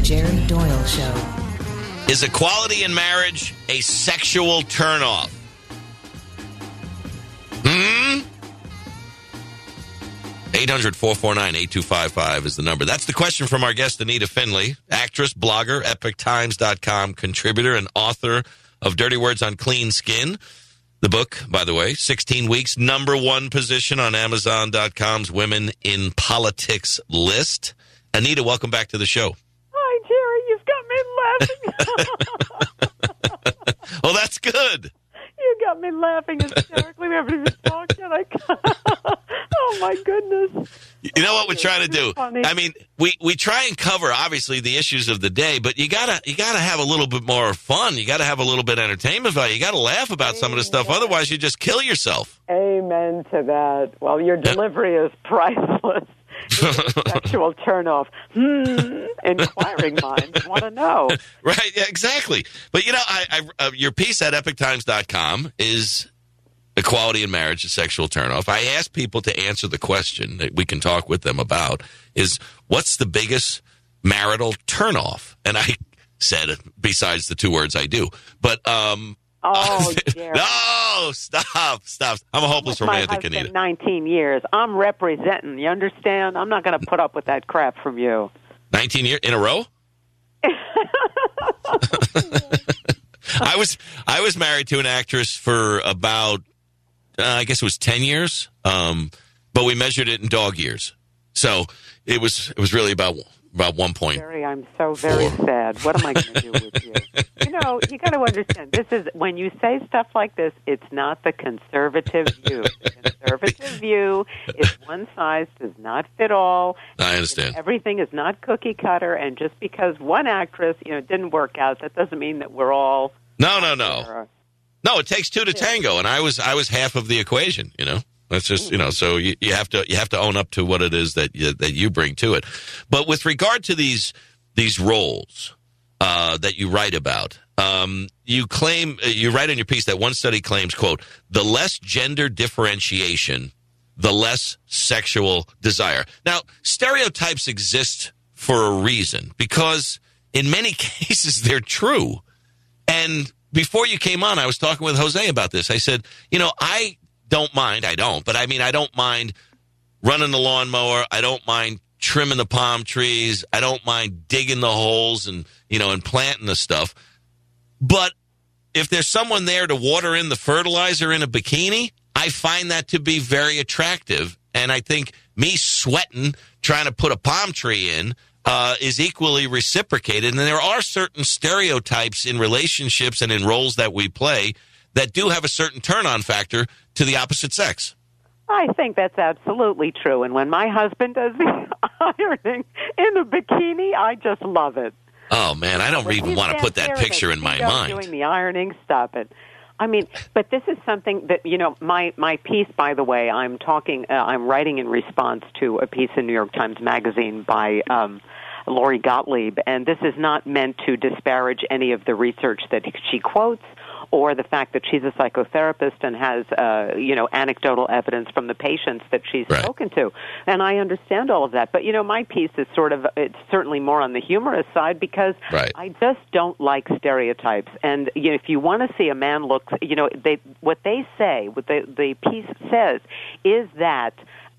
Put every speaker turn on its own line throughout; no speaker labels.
Jerry Doyle Show.
Is equality in marriage a sexual turnoff? 800-449-8255 is the number. That's the question from our guest, Anita Finley, actress, blogger, EpicTimes.com contributor, and author of Dirty Words on Clean Skin. The book, by the way, 16 weeks, #1 position on Amazon.com's Women in Politics list. Anita, welcome back to the show.
Hi, Jerry. You've got me laughing.
Well, that's good.
You got me laughing hysterically. We haven't even talked yet. Oh, my goodness.
You know what we're trying to do?
Funny.
I mean, we try and cover, obviously, the issues of the day, but you gotta have a little bit more fun. You gotta have a little bit of entertainment value. You gotta laugh about some of the stuff. Otherwise, you just kill yourself.
Amen to that. Well, your delivery is priceless. Sexual turnoff. Inquiring minds want to know.
Right, yeah, exactly. But, you know, your piece at EpicTimes.com is equality in marriage, a sexual turnoff. I asked people to answer the question that we can talk with them about is, what's the biggest marital turnoff? And I said, besides the two words I do. But,
oh, Jerry.
No, stop. I'm a hopeless romantic, Anita.
19 years. I'm representing. You understand? I'm not going to put up with that crap from you.
19 years in a row? I was married to an actress for about, I guess it was 10 years, but we measured it in dog years. So it was really about 1 point.
Jerry, I'm so very sad. What am I going to do with you? You know, you got to understand, this is, when you say stuff like this, it's not the conservative view. The conservative view is one size does not fit all.
I understand.
Everything is not cookie cutter, and just because one actress, didn't work out, that doesn't mean that we're all...
No. No, it takes two to tango, and I was half of the equation, That's just, so you have to own up to what it is that you bring to it. But with regard to these roles that you write about, you write in your piece that one study claims, quote, the less gender differentiation, the less sexual desire. Now, stereotypes exist for a reason, because in many cases they're true. And before you came on, I was talking with Jose about this. I said, I don't mind running the lawnmower. I don't mind trimming the palm trees. I don't mind digging the holes and planting the stuff. But if there's someone there to water in the fertilizer in a bikini, I find that to be very attractive. And I think me sweating, trying to put a palm tree in, is equally reciprocated. And there are certain stereotypes in relationships and in roles that we play that do have a certain turn-on factor to the opposite sex.
I think that's absolutely true. And when my husband does the ironing in a bikini, I just love it.
Oh, man, I don't even want to put that picture in my mind.
Doing the ironing, stop it. I mean, but this is something that, my piece, by the way, I'm writing in response to a piece in New York Times Magazine by Lori Gottlieb, and this is not meant to disparage any of the research that she quotes or the fact that she's a psychotherapist and has, anecdotal evidence from the patients that she's spoken to. And I understand all of that. But, my piece is it's certainly more on the humorous side because I just don't like stereotypes. And, if you want to see a man look, what the piece says is that,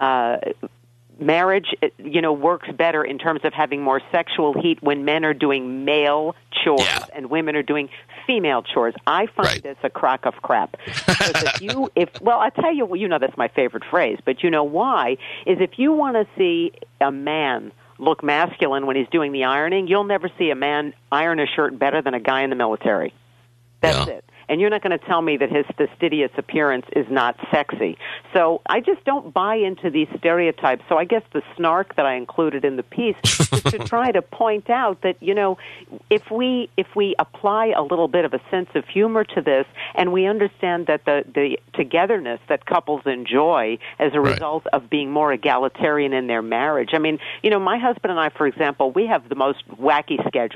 marriage, works better in terms of having more sexual heat when men are doing male chores and women are doing female chores. I find this a crock of crap. Because I tell you, that's my favorite phrase, but why? Is if you want to see a man look masculine when he's doing the ironing, you'll never see a man iron a shirt better than a guy in the military. That's it. And you're not going to tell me that his fastidious appearance is not sexy. So I just don't buy into these stereotypes. So I guess the snark that I included in the piece is to try to point out that, if we apply a little bit of a sense of humor to this and we understand that the togetherness that couples enjoy as a result of being more egalitarian in their marriage. I mean, my husband and I, for example, we have the most wacky schedule.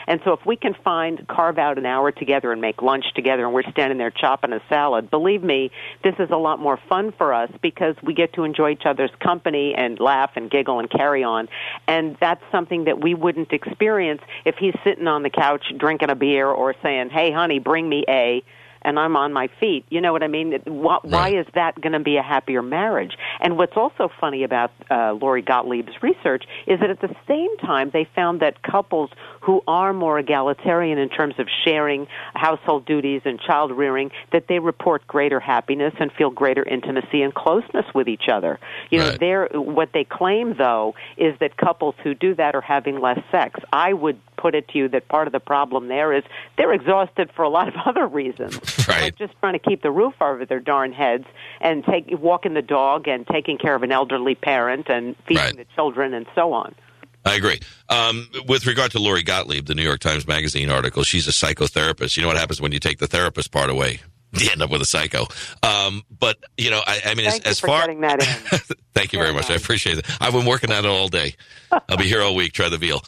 And so if we can carve out an hour together and make lunch together and we're standing there chopping a salad, believe me, this is a lot more fun for us because we get to enjoy each other's company and laugh and giggle and carry on. And that's something that we wouldn't experience if he's sitting on the couch drinking a beer or saying, hey, honey, bring me A, and I'm on my feet. You know what I mean? Why is that going to be a happier marriage? And what's also funny about Lori Gottlieb's research is that at the same time, they found that couples who are more egalitarian in terms of sharing household duties and child rearing, that they report greater happiness and feel greater intimacy and closeness with each other. You know, what they claim, though, is that couples who do that are having less sex. I would put it to you that part of the problem there is they're exhausted for a lot of other reasons.
Right.
Like just trying to keep the roof over their darn heads and walking the dog and taking care of an elderly parent and feeding the children and so on.
I agree. With regard to Lori Gottlieb, the New York Times Magazine article, she's a psychotherapist. You know what happens when you take the therapist part away? You end up with a psycho. But, you know, I mean, as far...
Getting that in.
Thank you very much. I appreciate it. I've been working on it all day. I'll be here all week. Try the veal.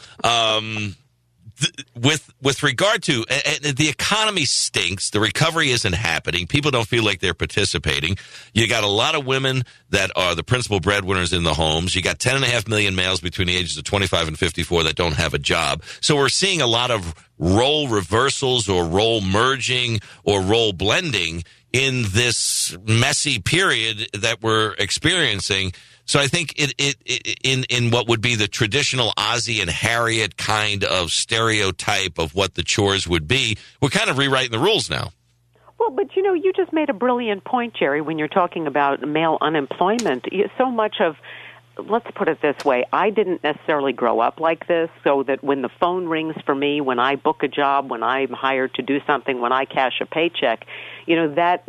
With regard to the economy stinks, the recovery isn't happening. People don't feel like they're participating. You got a lot of women that are the principal breadwinners in the homes. You got 10.5 million males between the ages of 25 and 54 that don't have a job. So we're seeing a lot of role reversals or role merging or role blending in this messy period that we're experiencing. So I think in what would be the traditional Ozzie and Harriet kind of stereotype of what the chores would be, we're kind of rewriting the rules now.
Well, but you know, you just made a brilliant point, Jerry, when you're talking about male unemployment. So much of, let's put it this way, I didn't necessarily grow up like this, so that when the phone rings for me, when I book a job, when I'm hired to do something, when I cash a paycheck, you know, that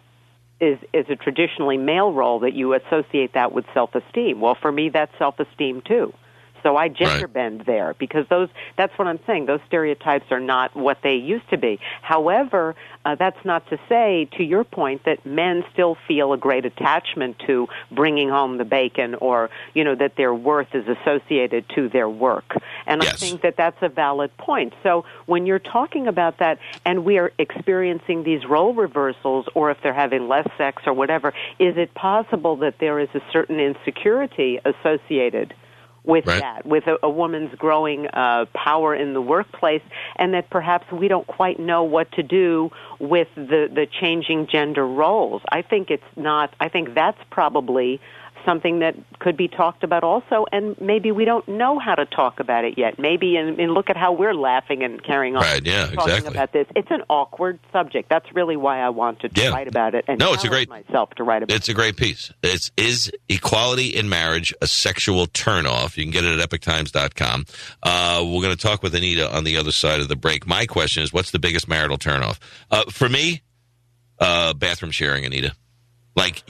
is a traditionally male role that you associate that with self-esteem. Well, for me, that's self-esteem too. So I gender bend there because that's what I'm saying. Those stereotypes are not what they used to be. However, that's not to say, to your point, that men still feel a great attachment to bringing home the bacon or, you know, that their worth is associated to their work. And I think that that's a valid point. So when you're talking about that and we are experiencing these role reversals or if they're having less sex or whatever, is it possible that there is a certain insecurity associated with that, with a woman's growing power in the workplace, and that perhaps we don't quite know what to do with the changing gender roles? I think that's probably something that could be talked about also, and maybe we don't know how to talk about it yet. Maybe, and look at how we're laughing and carrying on talking about this. It's an awkward subject. That's really why I wanted to write about it and challenge myself to write about it.
It's a great piece. Is equality in marriage a sexual turnoff? You can get it at epictimes.com. We're going to talk with Anita on the other side of the break. My question is, what's the biggest marital turnoff? For me, bathroom sharing, Anita. Like,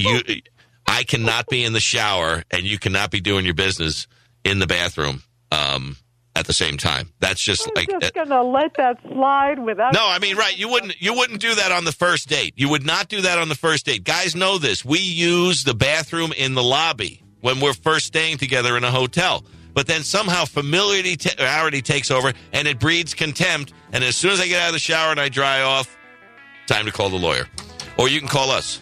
I cannot be in the shower and you cannot be doing your business in the bathroom at the same time. That's just
I'm just going to let that slide without...
No, I mean, right. You wouldn't do that on the first date. You would not do that on the first date. Guys know this. We use the bathroom in the lobby when we're first staying together in a hotel. But then somehow familiarity takes over and it breeds contempt. And as soon as I get out of the shower and I dry off, time to call the lawyer. Or you can call us.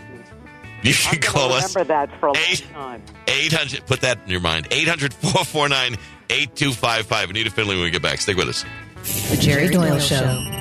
You can call us.
Remember that for a long time.
800, put that in your mind. 800-449-8255. Anita Finley when we get back. Stick with us.
The Jerry Doyle Show.